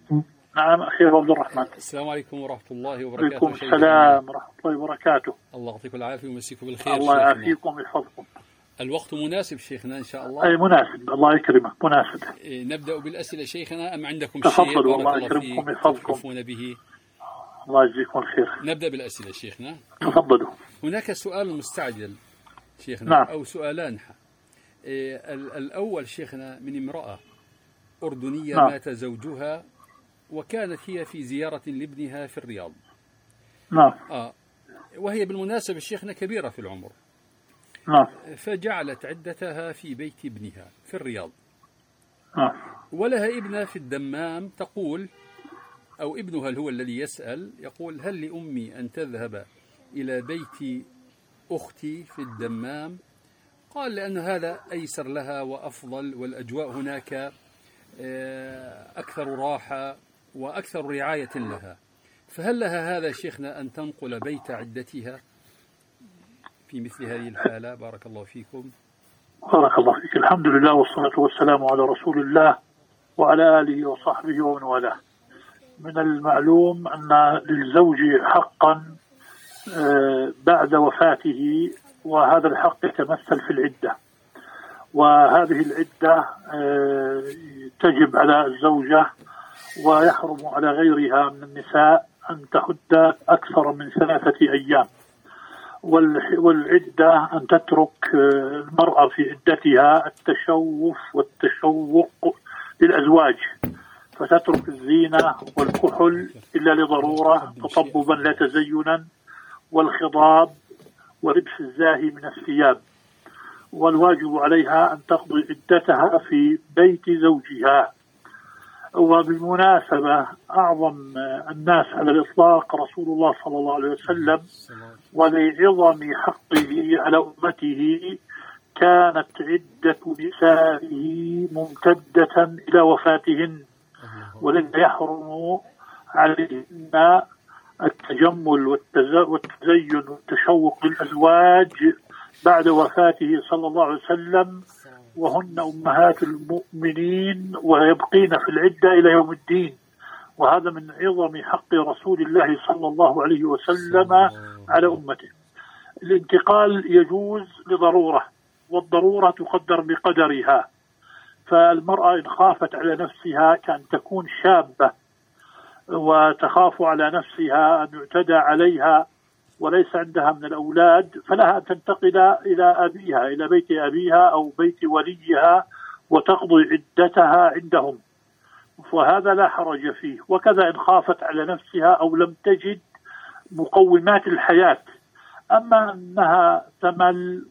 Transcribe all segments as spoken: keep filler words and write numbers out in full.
نعم أخي عبد الرحمن. السلام عليكم ورحمة الله وبركاته. وعليكم السلام ورحمة الله وبركاته. الله يعطيكم العافية ويمسيكم بالخير. الله يعافيكم ويحفظكم. الوقت مناسب شيخنا إن شاء الله. أي مناسب، الله يكرمك، مناسب. نبدأ بالأسئلة شيخنا أم عندكم شيء؟ تفضلوا، الله يكرمكم ويحفظكم به؟ الله يجزيكم الخير. نبدأ بالأسئلة شيخنا. تفضلوا. هناك سؤال مستعجل شيخنا. نعم. أو سؤالان. الأول شيخنا من امرأة أردنية. نعم. مات زوجها وكانت هي في زيارة لابنها في الرياض. نعم. آه وهي بالمناسبة شيخنا كبيرة في العمر. نعم. فجعلت عدتها في بيت ابنها في الرياض. نعم. ولها ابنة في الدمام تقول، أو ابنها هو الذي يسأل يقول: هل لأمي أن تذهب إلى بيت أختي في الدمام؟ قال: لأن هذا أيسر لها وأفضل، والأجواء هناك أكثر راحة وأكثر رعاية لها. فهل لها هذا شيخنا أن تنقل بيت عدتها في مثل هذه الحالة؟ بارك الله فيكم. بارك الله فيك. الحمد لله والصلاة والسلام على رسول الله وعلى آله وصحبه ومن والاه. من المعلوم أن للزوج حقا بعد وفاته، وهذا الحق يتمثل في العدة، وهذه العدة تجب على الزوجة ويحرم على غيرها من النساء أن تحد أكثر من ثلاثة أيام. والعدة أن تترك المرأة في عدتها التشوف والتشوق للأزواج، فتترك الزينة والكحل إلا لضرورة تطببا لا تزينا، والخضاب ولبس الزاهي من الثياب. والواجب عليها أن تقضي عدتها في بيت زوجها. وبالمناسبة أعظم الناس على الإطلاق رسول الله صلى الله عليه وسلم، ولعظم حقه على أمته كانت عدة نسائه ممتدة إلى وفاتهن، ولذا يحرم عليهن التجمل والتزين والتشوق للأزواج بعد وفاته صلى الله عليه وسلم، وهن أمهات المؤمنين ويبقين في العدة إلى يوم الدين. وهذا من عظم حق رسول الله صلى الله عليه وسلم على أمته. الانتقال يجوز لضرورة، والضرورة تقدر بقدرها. فالمرأة إن خافت على نفسها كأن تكون شابة وتخاف على نفسها أن يعتدى عليها وليس عندها من الأولاد، فلها أن تنتقل إلى أبيها، إلى بيت أبيها أو بيت وليها، وتقضي عدتها عندهم، وهذا لا حرج فيه. وكذا إن خافت على نفسها أو لم تجد مقومات الحياة. أما أنها تمل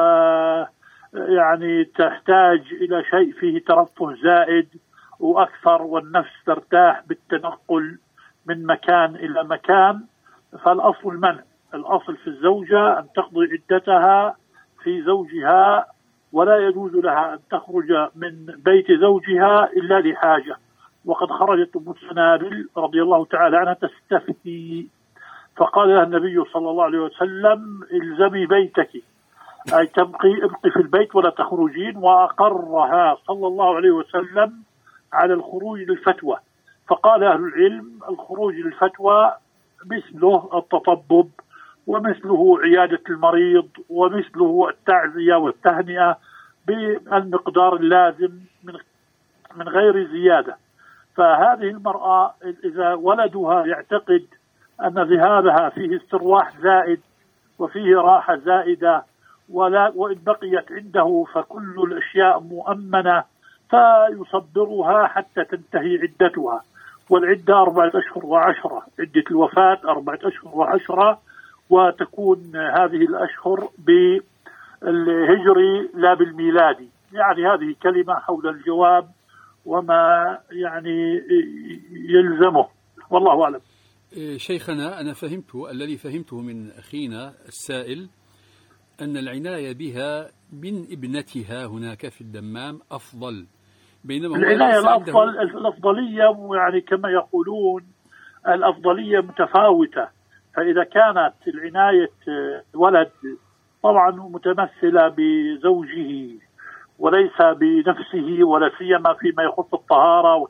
ويعني تحتاج إلى شيء فيه ترفه زائد وأكثر، والنفس ترتاح بالتنقل من مكان إلى مكان، فالأصل المنع. الأصل في الزوجة أن تقضي عدتها في زوجها، ولا يجوز لها أن تخرج من بيت زوجها إلا لحاجة. وقد خرجت أم سنابل رضي الله تعالى عنها تستفتي، فقال لها النبي صلى الله عليه وسلم: الزمي بيتك، أي تبقي ابقي في البيت ولا تخرجين. وأقرها صلى الله عليه وسلم على الخروج للفتوى. فقال أهل العلم: الخروج للفتوى مثله التطبب، ومثله عيادة المريض، ومثله التعزية والتهنئة بالمقدار اللازم من من غير زيادة. فهذه المرأة إذا ولدها يعتقد أن ذهابها فيه استرواح زائد وفيه راحة زائدة، ولا وإن بقيت عنده فكل الأشياء مؤمنة، فيصبرها حتى تنتهي عدتها. والعدة أربعة أشهر وعشرة، عدة الوفاة أربعة أشهر وعشرة، وتكون هذه الأشهر بالهجري لا بالميلادي. يعني هذه كلمة حول الجواب وما يعني يلزمه، والله أعلم. شيخنا، أنا فهمت الذي فهمته من أخينا السائل أن العناية بها من ابنتها هناك في الدمام أفضل، بينما العناية الأفضل الأفضلية يعني كما يقولون الأفضلية متفاوتة. فإذا كانت العناية ولد طبعا متمثلة بزوجه وليس بنفسه، ولا سيما فيما يخص الطهارة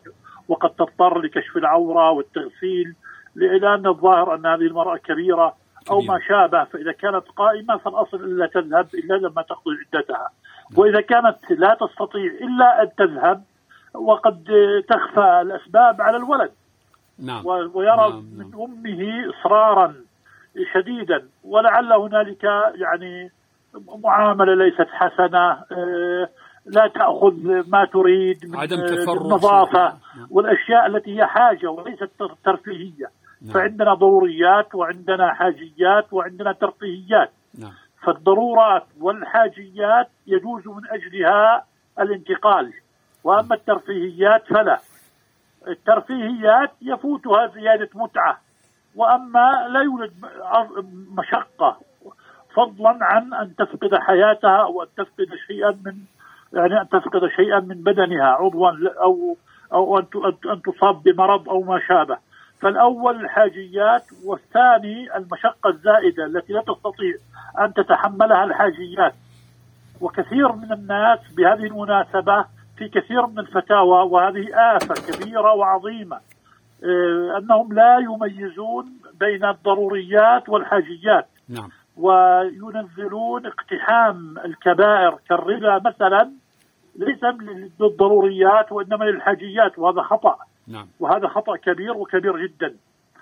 وقد تضطر لكشف العورة والتغسيل، لأن الظاهر أن هذه المرأة كبيرة أو ما شابه. فإذا كانت قائمة فالأصل إلا تذهب إلا لما تقضي عدتها، وإذا كانت لا تستطيع إلا أن تذهب وقد تخفى الأسباب على الولد. نعم. ويرى نعم. من أمه إصرارا شديدا، ولعل هنالك يعني معاملة ليست حسنة، لا تأخذ ما تريد من النظافة والأشياء التي هي حاجة وليست ترفيهية. نعم. فعندنا ضروريات وعندنا حاجيات وعندنا ترفيهيات. نعم. فالضرورات والحاجيات يجوز من أجلها الانتقال، وأما الترفيهيات فلا. الترفيهيات يفوتها زيادة متعة، وأما لا يوجد مشقة، فضلا عن أن تفقد حياتها أو أن تفقد شيئا من يعني أن تفقد شيئا من بدنها عضوا أو أو أن تصاب بمرض أو ما شابه. فالأول الحاجيات، والثاني المشقة الزائدة التي لا تستطيع أن تتحملها الحاجيات. وكثير من الناس بهذه المناسبة في كثير من الفتاوى، وهذه آفة كبيرة وعظيمة، أنهم لا يميزون بين الضروريات والحاجيات. نعم. وينزلون اقتحام الكبائر كالربا مثلا ليس للضروريات وإنما للحاجيات، وهذا خطأ. نعم. وهذا خطأ كبير وكبير جدا.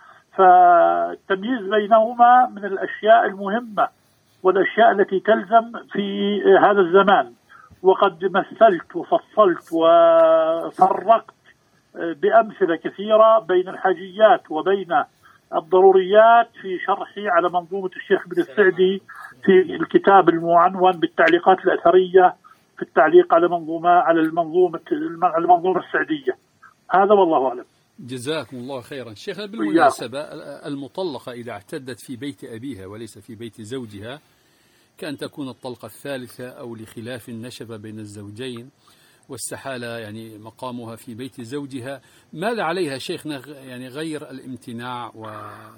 فالتمييز بينهما من الأشياء المهمة والأشياء التي تلزم في هذا الزمان. وقد مثلت وفصلت وفرقت بأمثلة كثيرة بين الحاجيات وبين الضروريات في شرحي على منظومة الشيخ بن السعدي في الكتاب المعنون بالتعليقات الأثرية في التعليق على منظومة على المنظومة المنظومة السعدية. هذا والله أعلم. جزاكم الله خيرا. شيخ، بالمناسبة المطلقة إذا اعتدت في بيت أبيها وليس في بيت زوجها، كأن تكون الطلقة الثالثة أو لخلاف نشب بين الزوجين واستحال يعني مقامها في بيت زوجها، ماذا عليها شيخنا يعني غير الامتناع؟ و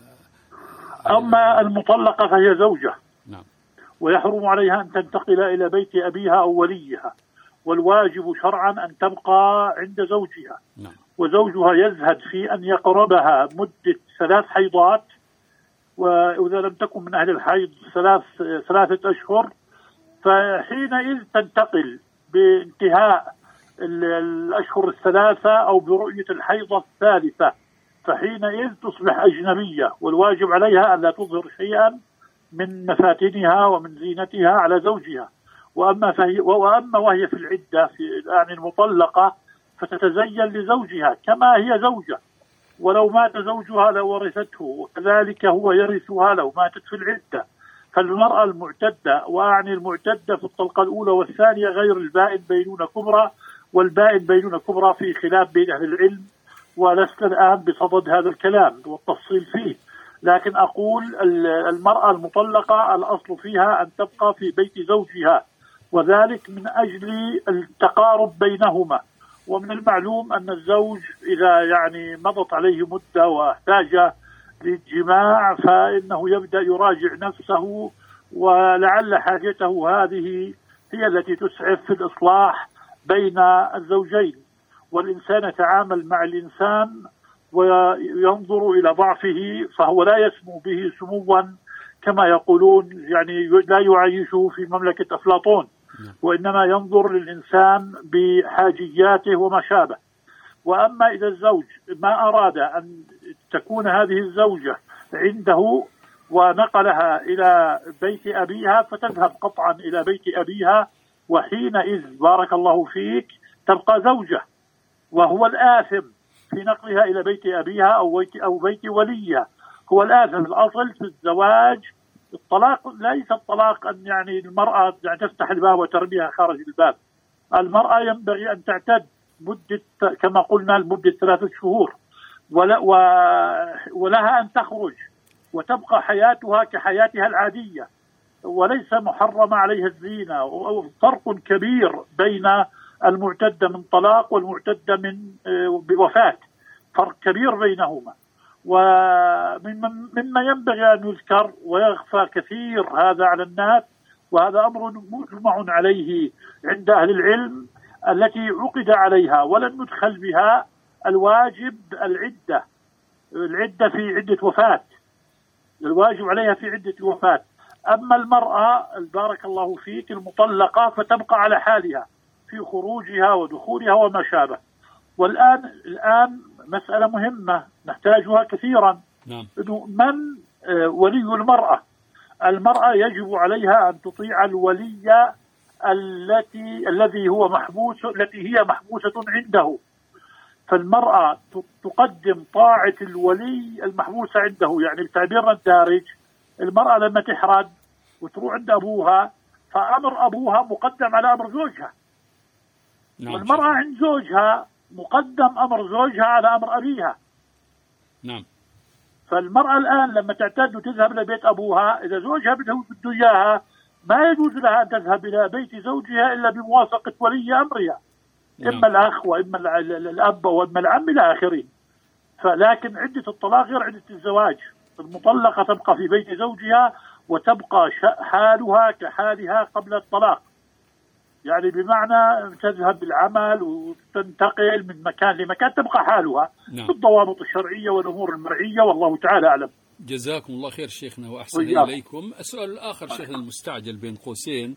أما المطلقة فهي زوجة. نعم. ويحرم عليها أن تنتقل إلى بيت أبيها أو وليها، والواجب شرعا أن تبقى عند زوجها. نعم. وزوجها يزهد في أن يقربها مدة ثلاث حيضات، وإذا لم تكن من أهل الحيض ثلاث ثلاثة أشهر، فحينئذ تنتقل بانتهاء الأشهر الثلاثة أو برؤية الحيضة الثالثة، فحينئذ تصبح أجنبية، والواجب عليها أن لا تظهر شيئا من مفاتنها ومن زينتها على زوجها. وأما, فهي وأما وهي في العدة في يعني المطلقة فتتزين لزوجها كما هي زوجة، ولو مات زوجها لورثته، وكذلك هو يرثها لو ماتت في العدة. فالمرأة المعتدة، وأعني المعتدة في الطلقة الأولى والثانية، غير البائن بينونة كبرى، والبائن بينونة كبرى في خلاف بين أهل العلم، ولست الآن بصدد هذا الكلام والتفصيل فيه. لكن أقول المرأة المطلقة الأصل فيها أن تبقى في بيت زوجها، وذلك من أجل التقارب بينهما. ومن المعلوم أن الزوج إذا يعني مضت عليه مدة واحتاج للجماع فإنه يبدأ يراجع نفسه، ولعل حاجته هذه هي التي تسعف في الإصلاح بين الزوجين. والإنسان يتعامل مع الإنسان وينظر إلى ضعفه، فهو لا يسمو به سموا كما يقولون، يعني لا يعيشه في مملكة أفلاطون، وإنما ينظر للإنسان بحاجياته وما شابه. وأما إذا الزوج ما أراد أن تكون هذه الزوجة عنده ونقلها إلى بيت أبيها، فتذهب قطعا إلى بيت أبيها، وحينئذ بارك الله فيك تبقى زوجة، وهو الآثم في نقلها إلى بيت أبيها أو بيت, أو بيت وليها، هو الآثم. الأصل في الزواج الطلاق، ليس الطلاق أن يعني المرأة يعني تفتح الباب وترميها خارج الباب. المرأة ينبغي أن تعتد مدة كما قلنا لمدة ثلاثة شهور، ولها أن تخرج وتبقى حياتها كحياتها العادية، وليس محرم عليها الزينة. فرق كبير بين المعتدة من طلاق والمعتدة من وفاة، فرق كبير بينهما. ومما ينبغي أن يذكر ويخفى كثير هذا على الناس، وهذا أمر مجمع عليه عند أهل العلم، التي عقد عليها ولم يدخل بها الواجب العدة، العدة في عدة وفاة، الواجب عليها في عدة الوفاة. أما المرأة بارك الله فيك المطلقة فتبقى على حالها في خروجها ودخولها وما شابه. والآن الآن مسألة مهمة نحتاجها كثيرا. نعم. إنه من ولي المرأة؟ المرأة يجب عليها أن تطيع الولي التي الذي هو محبوس التي هي محبوسة عنده. فالمرأة تقدم طاعة الولي المحبوسة عنده، يعني بتعبيرنا الدارج المرأة لما تحرد وتروح عند أبوها فأمر أبوها مقدم على أمر زوجها. نعم. والمرأة عند زوجها مقدم أمر زوجها على أمر أبيها. نعم. فالمرأة الآن لما تعتاد وتذهب إلى بيت أبوها، إذا زوجها بده إياها ما يجوز لها أن تذهب إلى بيت زوجها إلا بموافقة ولي أمرها. نعم. إما الأخ وإما الأب وإما العم إلى آخره. فلكن عدة الطلاق غير عدة الزواج. المطلقة تبقى في بيت زوجها وتبقى حالها كحالها قبل الطلاق، يعني بمعنى تذهب بالعمل وتنتقل من مكان لمكان، تبقى حالها. نعم. بالضوابط الشرعية والأمور المرعية، والله تعالى أعلم. جزاكم الله خير شيخنا وأحسن إليكم. السؤال الآخر شيخنا المستعجل بين قوسين